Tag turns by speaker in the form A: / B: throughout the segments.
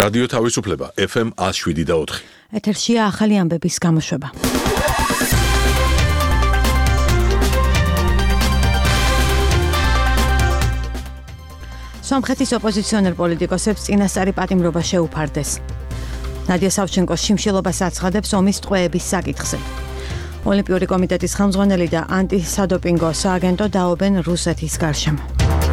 A: რადიო თავისუფლება FM 107.4.
B: ეთერშია ახალი ამბების გამოშვება. სომხეთის ოპოზიციონერ პოლიტიკოსებს წინასწარი პატიმრობა შეუფარდეს. ნადია სავჩენკოს შიმშილობას აცხადებს ომის ტყვეების საკითხზე. ოლიმპიური კომიტეტის ხელმძღვანელი და ანტისადოპინგო სააგენტო დაობენ რუსეთის გარშემო.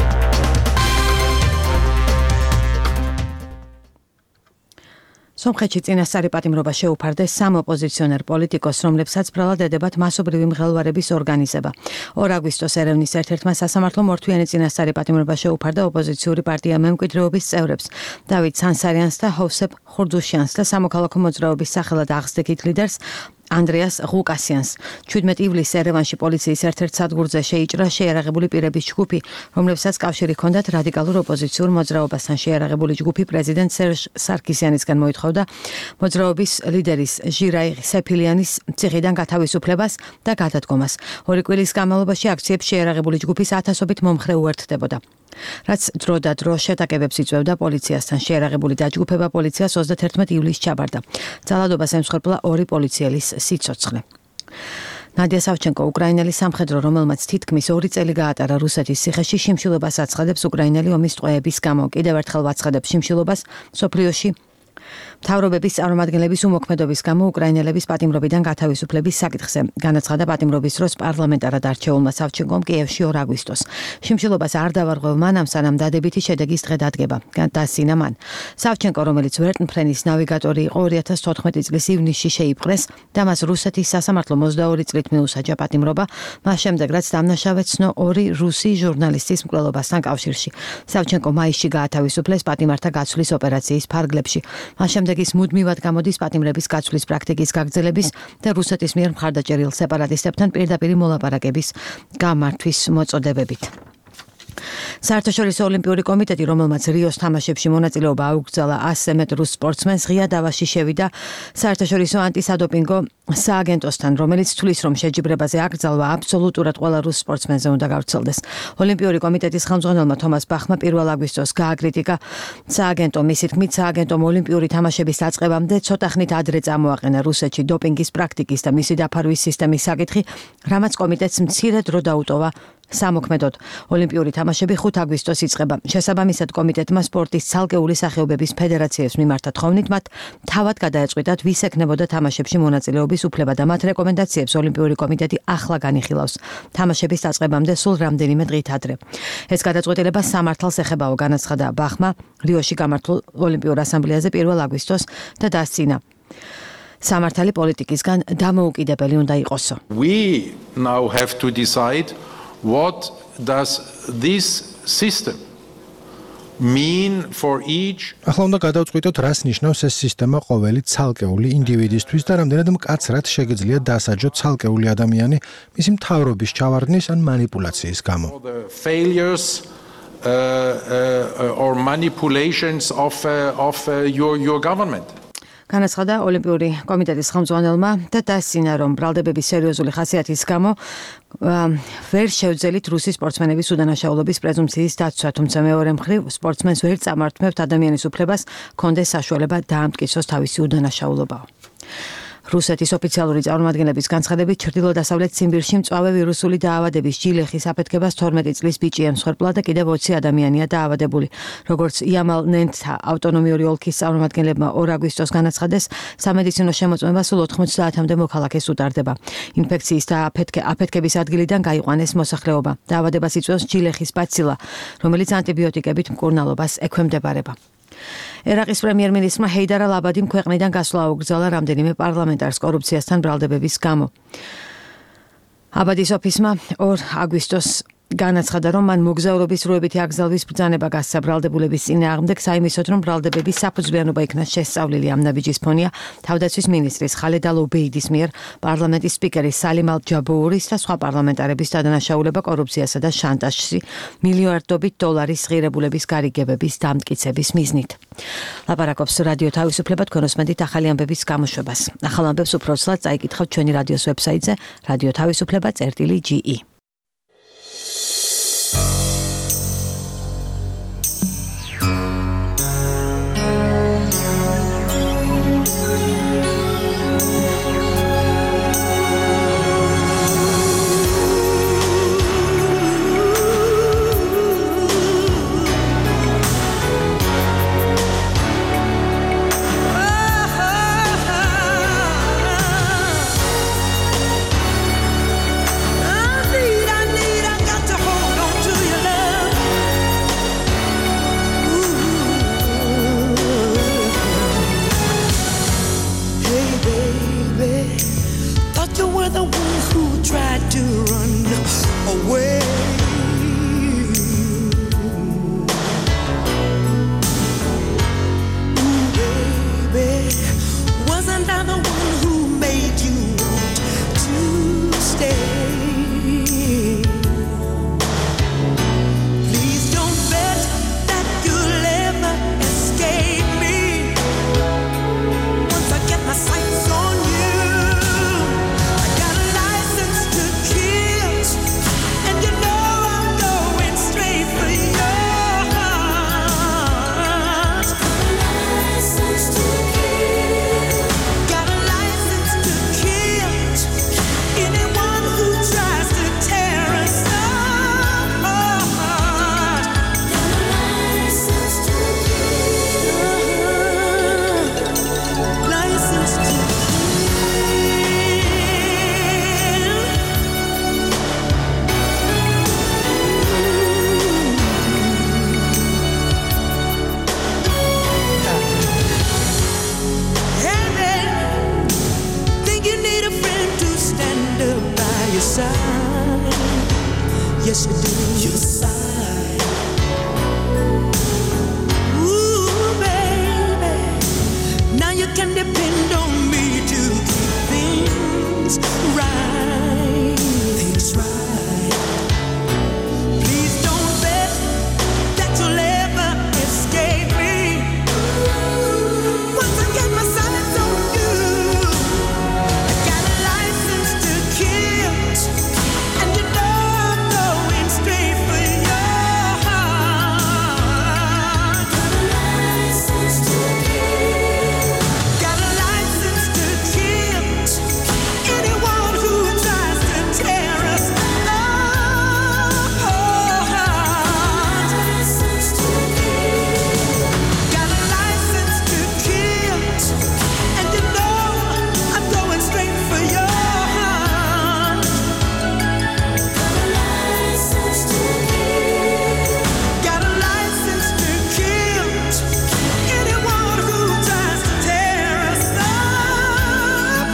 B: სომხეთში წინასწარი პატიმრობა შეუფარდეს სამ ოპოზიციონერ პოლიტიკოსს, რომლებსაც ბრალად ედებათ მასობრივი მღელვარების ორგანიზება. 2 აგვისტოს ერევნის ერთ-ერთმა სასამართლომ ორთვიანი წინასწარი პატიმრობა შეუფარდა ოპოზიციური პარტია მემკვიდრეობის წევრებს დავით სანსარიანს და ჰოვსეფ ხურდუშიანს და სამოქალაქო მოძრაობის სახელად აღზრდიქით ლიდერს ანდრეას ღუკასიანს. 17 ივლისს ერევანში პოლიციის ერთ-ერთ სადგურზე შეიჭრა შეიარაღებული პირების ჯგუფი, რომლებსაც კავშირი ჰქონდათ რადიკალურ ოპოზიციურ მოძრაობასთან. შეიარაღებული ჯგუფი პრეზიდენტ სერჟ სარკისიანისგან მოითხოვდა მოძრაობის ლიდერის ჟირაი სეფილიანის ციხიდან გათავისუფლებას და გადადგომას. 2 კვირის განმავლობაში აქციებს შეიარაღებული ჯგუფის ათასობით მომხრე უერთდებოდა. რაც დრო და დრო შეტაკებებს იწვევდა პოლიციასთან. შეიარაღებული დაჯგუფება პოლიციას 31 ივლისს ჩაბარდა. ძალადობას ემსხვერპლა 2 პოლიციელის სიცოცხლე. ნადია სავჩენკო უკრაინელი სამხედრო, რომელმაც თითქმის 2 წელი გაატარა რუსეთის ციხეში, შიმშილობას აცხადებს უკრაინელი ომის ტყვეების გამო. კიდევ ერთხელ ვაცხადებს შიმშილობას მსოფლიოში მთავრობების წარმომადგენლების უმოქმედობის გამო უკრაინელების პატიმრობიდან გათავისუფლების საკითხზე. განაცხადა პატიმრობის დროს პარლამენტარად არჩეულმა სავჩენკომ კიევში 2 აგვისტოს. შიმშილობას არ დავარღვევ მანამ, სანამ დადებითი შედეგის დღე დადგება. დასინა მან. სავჩენკო, რომელიც ვერტმფრენის ნავიგატორი იყო, 2014 წლის ივნისში შეიპყრეს და მას რუსეთის სასამართლო 22 წლით მიუსაჯა პატიმრობა, მას შემდეგ რაც დამნაშავე ცნო 2 რუსი ჟურნალისტის მკვლელობასთან კავშირში. სავჩენკო მაისში გაათავისუფლეს პატიმართა გაცვლის ოპერაციის ფარგლებში. მას შემდეგ ის მუდმივად გამოდის პატიმრების გაცვლის პრაქტიკის გაგრძელების და რუსეთის მიერ მხარდაჭერილ სეპარატისტებთან პირდაპირი მოლაპარაკების გამართვის მოწოდებებით. საერთაშორისო ოლიმპიური კომიტეტი, რომელმაც რიოს თამაშებში მონაწილეობა აუგზავნა 100-ზე მეტ რუს სპორტსმენს, ღია დავაში შევიდა საერთაშორისო ანტისადოპინგო სააგენტოსთან, რომელიც თვლის, რომ შეჯიბრებაზე აკრძალვა აბსოლუტურად ყველა რუს სპორტსმენზე უნდა გავრცელდეს. ოლიმპიური კომიტეტის ხელმძღვანელმა თომას ბახმა 1 აგვისტოს გააკრიტიკა სააგენტო. მისი თქმით, სააგენტომ ოლიმპიური თამაშების დაწყებამდე ცოტა ხნით ადრე წამოაყენა რუსეთში დოპინგის პრაქტიკის და მისი დაფარვის სისტემის საკითხი, რამაც კომიტეტს მცირე დრო დაუტოვა სამოქმედოდ. ოლიმპიური თამაშები 5 აგვისტოს იწყება. შესაბამისად, კომიტეტმა სპორტის ცალკეული სახეობების ფედერაციებს მიმართა თხოვნით მათ თავად გადაეწყვიტათ, ვის ექნებოდა თამაშებში მონაწილეობის უფლება და მათ რეკომენდაციებს ოლიმპიური კომიტეტი ახლა განიხილავს. თამაშების დაწყებამდე სულ რამდენიმე დღით ადრე. ეს გადაწყვეტილება სამართალს ეხებაო, განაცხადა ბახმა რიოში გამართულ ოლიმპიურ ასამბლეაზე 1 აგვისტოს და დასცინა. სამართალი პოლიტიკისგან დამოუკიდებელი უნდა იყოსო.
C: We now have to decide what does this system mean for each.
D: ახლა უნდა გადავწყვიტოთ, რას ნიშნავს ეს სისტემა ყოველი ცალკეული ინდივიდისთვის და რამდენად მკაცრად შეგიძლია დასაჯოთ ცალკეული ადამიანი მისი მთავრობის ჩავარდნის ან манипуляციის გამო.
C: The failures or manipulations of your government.
B: განაცხადა ოლიმპიური კომიტეტის ხელმძღვანელმა და დასცინა, რომ ბრალდებების სერიოზული ხასიათის გამო ვერ შევძელით რუსი სპორტსმენების უდანაშაულობის პრეზუმპციის დაცვა, თუმცა მეორე მხრივ სპორტსმენს ვერ წამართმევთ ადამიანის უფლებას ჰქონდეს საშუალება დაამტკიცოს თავისი უდანაშაულობა. რუსეთის ოფიციალური წარმომადგენლების განცხადებით, ჩრდილო-დასავლეთ ციმბირში მწვავე ვირუსული დაავადების ჯილეხის აფეთქებას 12 წლის ბიჭი ემსხვერპლა და კიდევ 20 ადამიანია დაავადებული. როგორც იამალ-ნენთა ავტონომიური ოლქის წარმომადგენლებმა 2 აგვისტოს განაცხადეს, სამედიცინო შემოწმება სულ 90-მდე მოქალაქეს უტარდება. ინფექციის და აფეთქების ადგილიდან გაიყვანეს მოსახლეობა. დაავადებას იწვევს ჯილეხის ბაცილა, რომელიც ანტიბიოტიკებით მკურნალობას ექვემდებარება. ერაყის პრემიერ-მინისტრმა ჰეიდარ ალ-აბადიმ ქვეყნიდან გასვლა აუგზავნა რამდენიმე პარლამენტარს კორუფციასთან ბრალდებების გამო. აბადის ოფისმა 2 აგვისტოს განაცხადა, რომ მან მოგზაურობის დროებითი აკრძალვის ბრძანება გასცა ბრალდებულების წინააღმდეგ, საიმისოდ, რომ ბრალდებების საფუძვლიანობა იქნას შესწავლილი. ამ ნაბიჯის ფონია თავდაცვის მინისტრის ხალედ ალ-ობეიდის მიერ პარლამენტის სპიკერის სალიმ ალ-ჯაბურის და სხვა პარლამენტარების დადანაშაულება კორუფციასა და შანტაჟში მილიარდობით დოლარის ღირებულების გარიგებების დამტკიცების მიზნით. ლაპარაკობს რადიო თავისუფლება, თქვენ უსმენთ ახალი ამბების გამოშვებას. ახალ ამბებს უფრო ცლად წაიკითხავთ ჩვენი რადიოს ვებსაიტზე radiotavisufleba.ge.
E: yes you do. You sigh. Ooh, baby, now you can depend on me to keep things right. Things right. Please don't bet that you'll ever escape me. Once I get my sights on you, I got a license to kill, and you know I'm going straight for your heart. Got a license to kill. Got a license to kill anyone who tries to tear us apart. License to kill. Got a license to kill, and you know I'm going straight for your heart. License to kill. Got a license to kill anyone who tries to tear us apart.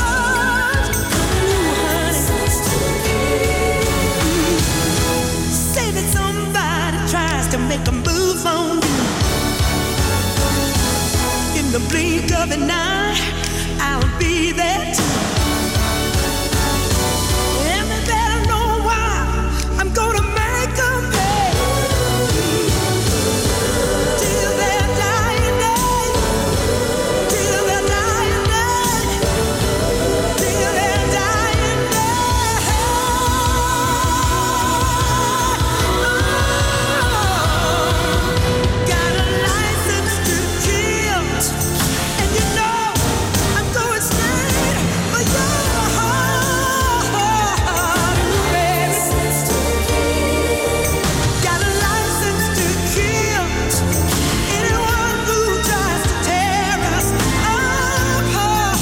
E: License to kill. Say that somebody tries to make a move on you. In the blink of an eye, I'll be there too. And they better know why I'm gonna make 'em pay. Till their dying day. Till their dying day. Till their dying day. Got a license to kill, and you know I'm going straight for your heart, baby. Got a license to kill anyone who tries to tear us apart.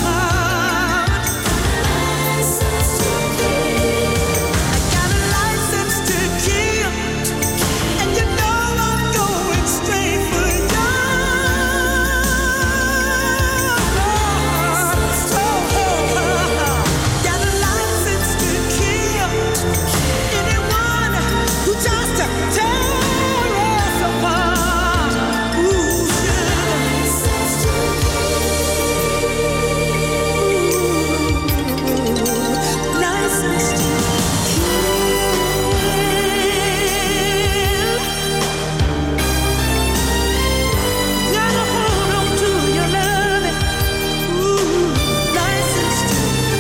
E: I got a license to kill, and you know I'm going straight for your heart. Got a license to kill anyone who tries to tear us apart. Ooh, license to kill. License to kill. Gotta hold on to your loving. Ooh, license to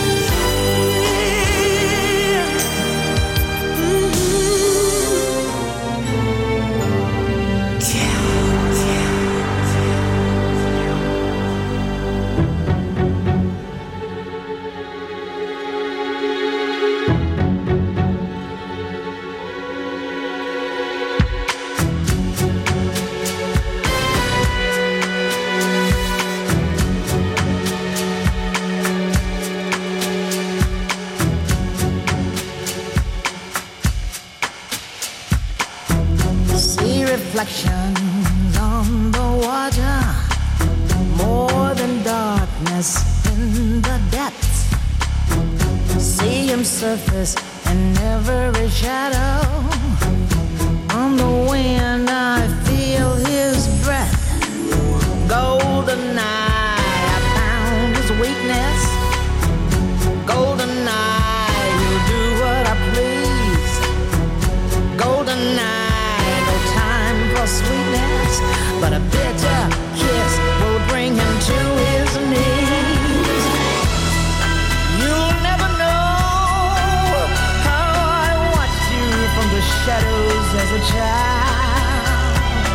F: See reflections on the water, more than darkness in the depths. See him surface in every shadow. On the wind I feel his breath. Golden eye, I found his weakness. Golden eye, he'll do what I please. Golden eye, no time for sweetness, but a bitter kiss will bring him to his knees. You'll never know how I watched you from the shadows as a child.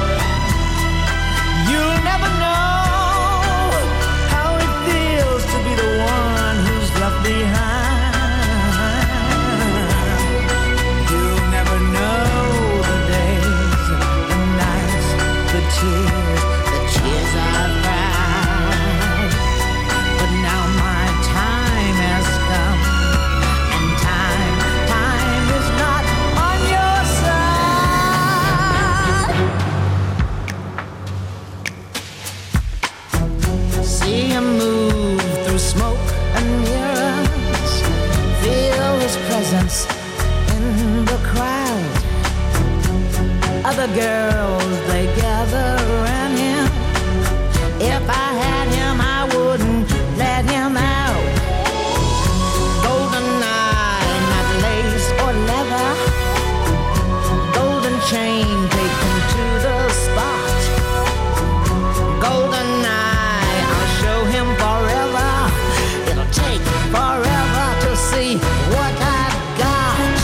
F: You'll never know how it feels to be the one who's left behind. You'll never know the days, the nights, the tears I've cried. But now my time has come, and time is not on your side. the girls, they gather around him. If I had him, I wouldn't let him out. Golden eye, not lace or leather. Golden chain taken to the spot. Golden eye, I'll show him forever. It'll take forever to see what I've got.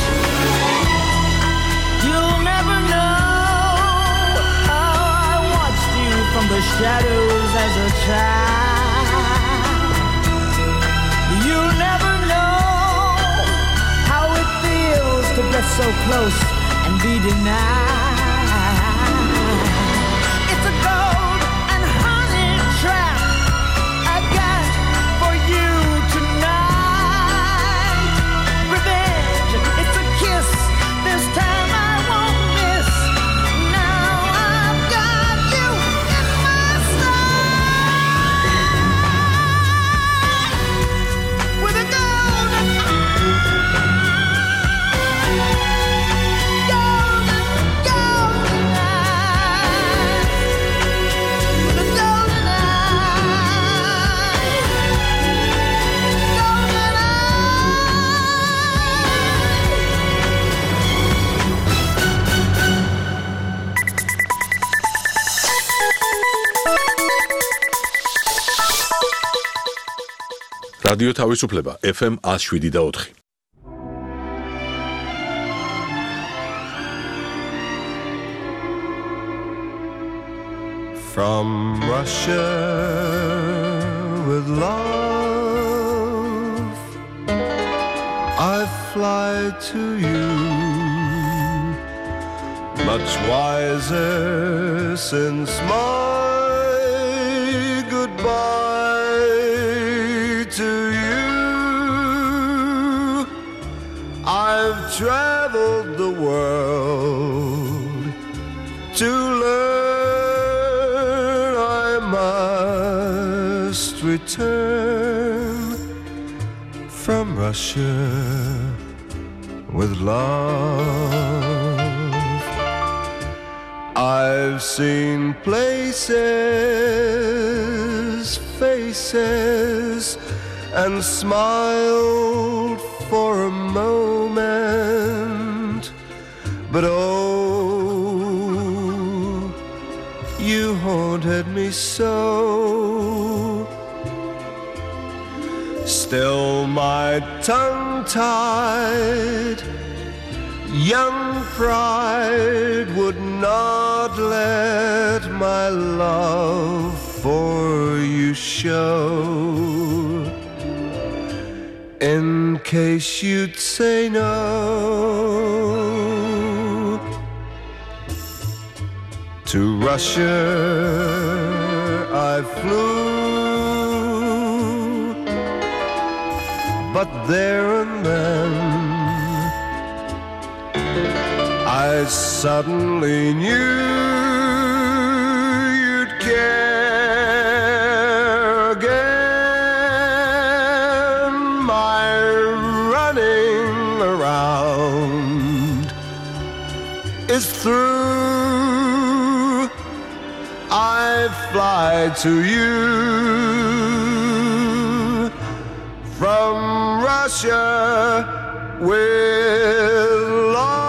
F: You'll never know how I watched you from the shadows as a child. You'll never know how it feels to get so close and be denied. It's a gold and honey trap I got for you tonight. Revenge, it's a kiss. This time I won't miss. Now I've got you in my sight. With a golden
A: რადიო თავისუფლება FM 107.4.
G: From Russia with love, I fly to you, much wiser since my goodbye to you. I've traveled the world to learn I must return from Russia with love. I've seen places, faces, and smiled for a moment, but oh, you haunted me so. Still my tongue-tied young pride would not let my love for you show, in case you'd say no. To Russia I flew, but there and then I suddenly knew you'd care again. My running around is through. I fly to you from Russia with love.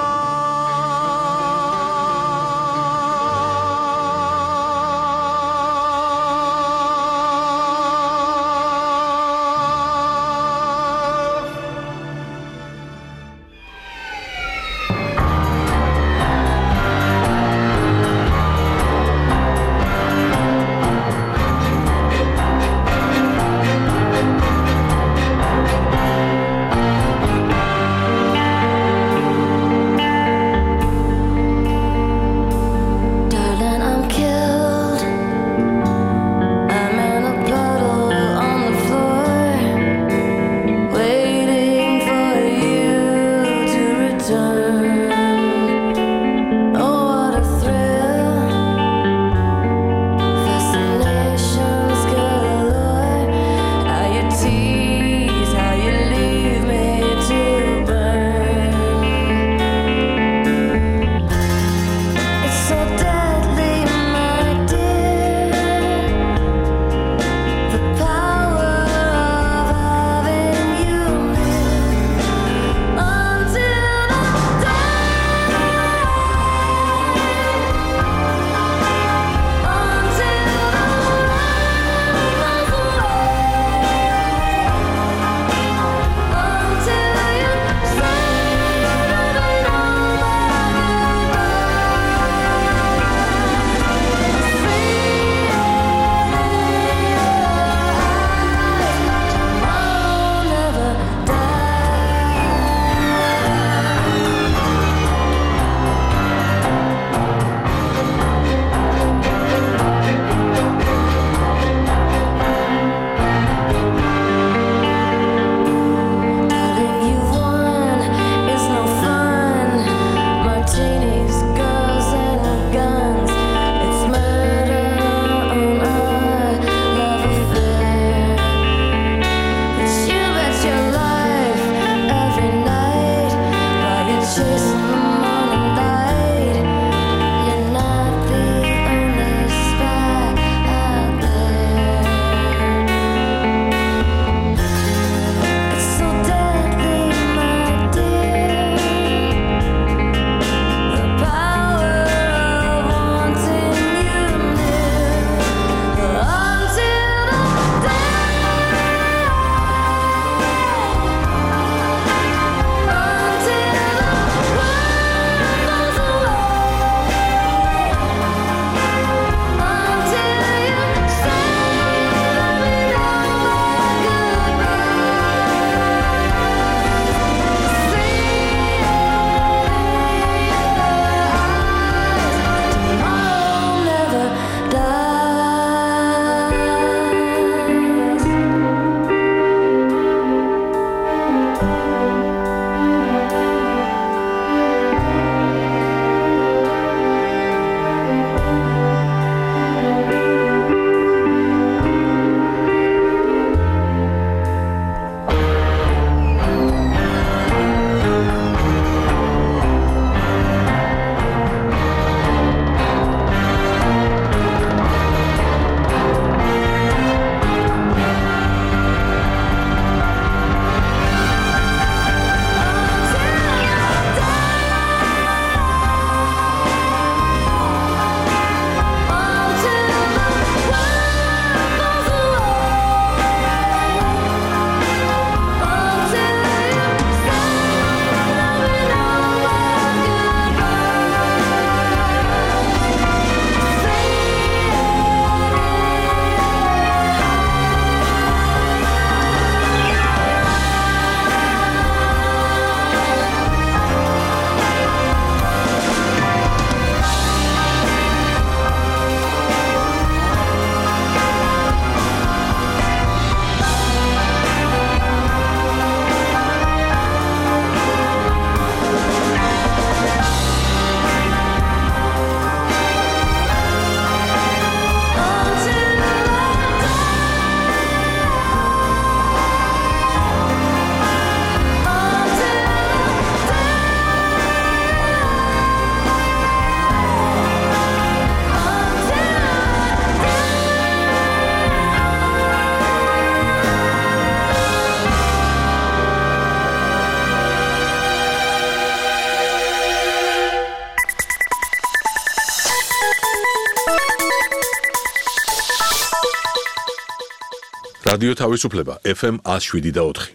A: რადიო თავისუფლება FM 107.4.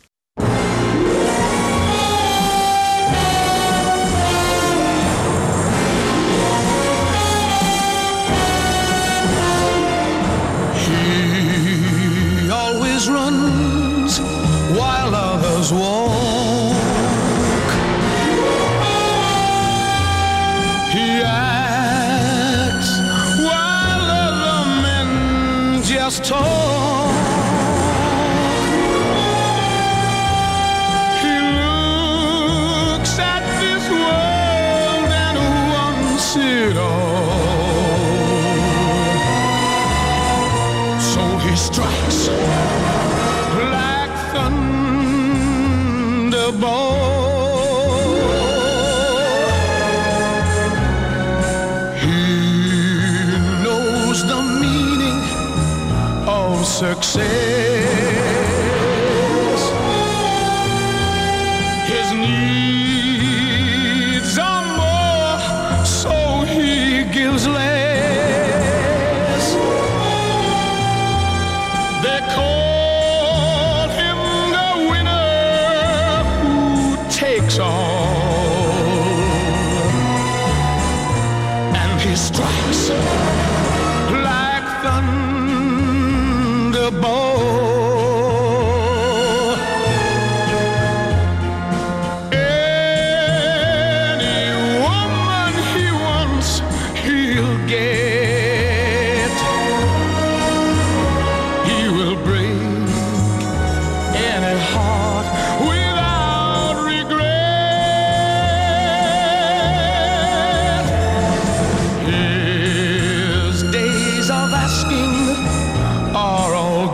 G: He always runs while others walk. He acts while other men just talk. He looks at this world and wants it all. So he strikes like thunderbolt. He knows the meaning of success. His needs are more, so he gives less. They call him the winner who takes all, and he strikes like thunderbolt. Any woman he wants, he'll get. He will break any heart without regret. His days of asking are all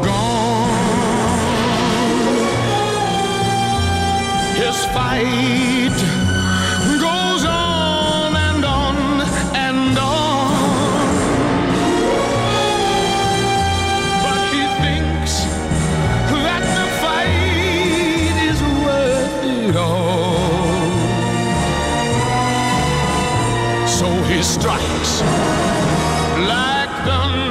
G: gone. His fight goes on and on and on. But he thinks that the fight is worth it all. So he strikes like thunder.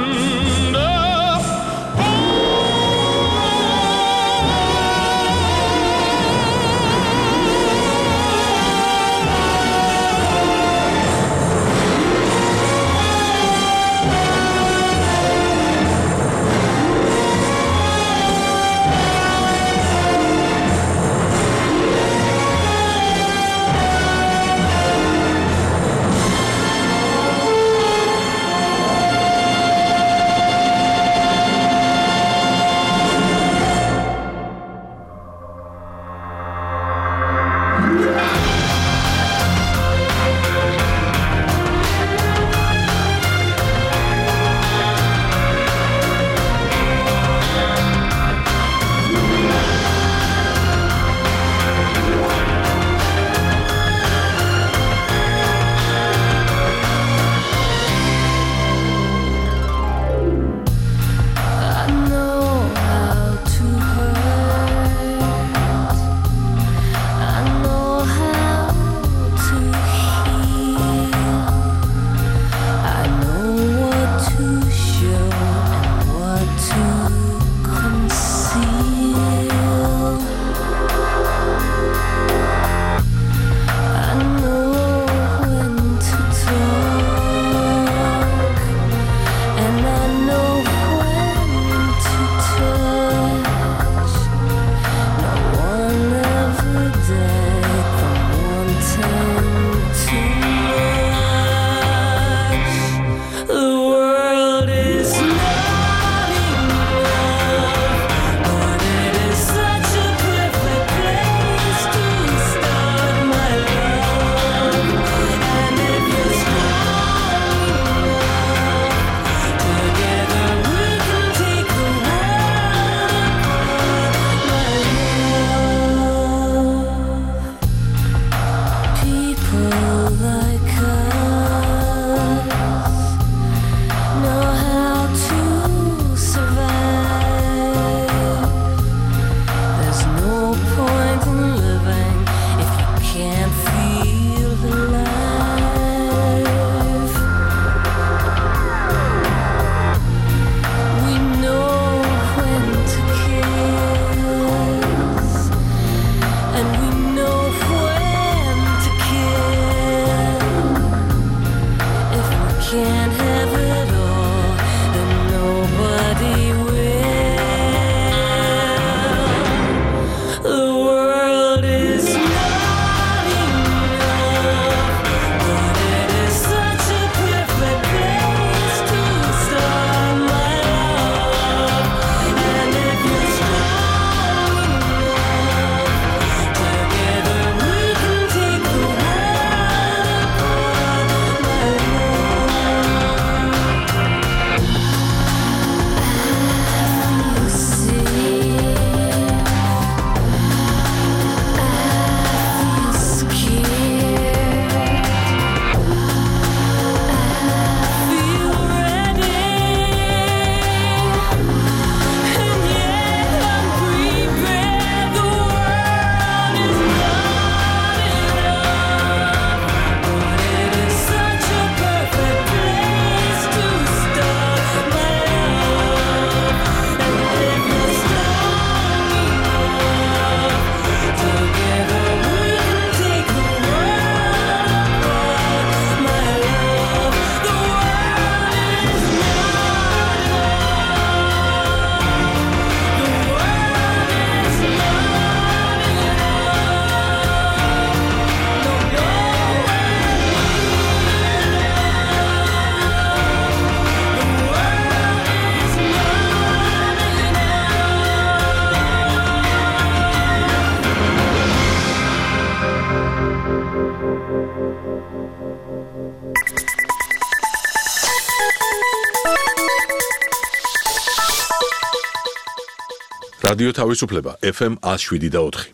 A: რადიო თავისუფლება FM 107.4.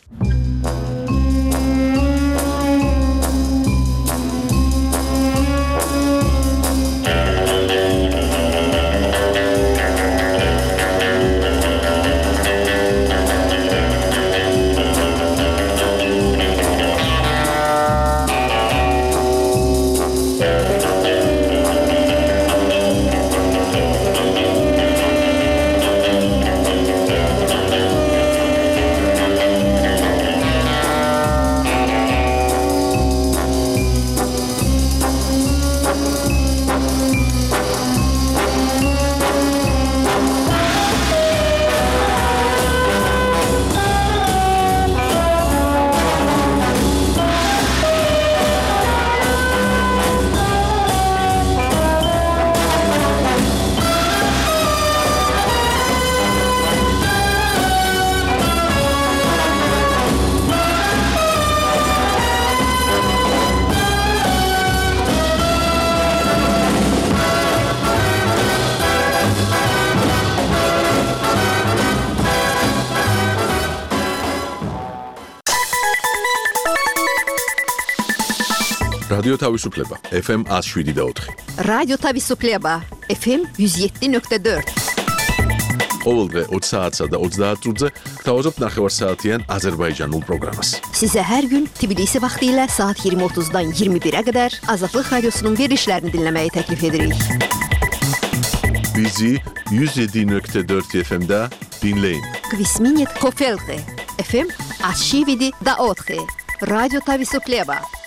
A: რადიო თავისუფლება FM 107.4.
H: რადიო თავისუფლება FM 107.4.
A: ყოველდღე 20 საათსა და 30 წუთზე გთავაზობთ ნახევარსაათიან აზერბაიჯანულ პროგრამას.
H: Sizə hər gün Tbilisi vaxtı ilə saat 20:30-dan 21-ə qədər Azadlıq Radiosunun verilişlərini dinləməyi təklif edirik.
A: Bizi 107.4 FM-də dinləyin.
H: Kvisminit Kofelte FM 107.4. Radyo Tavisupleba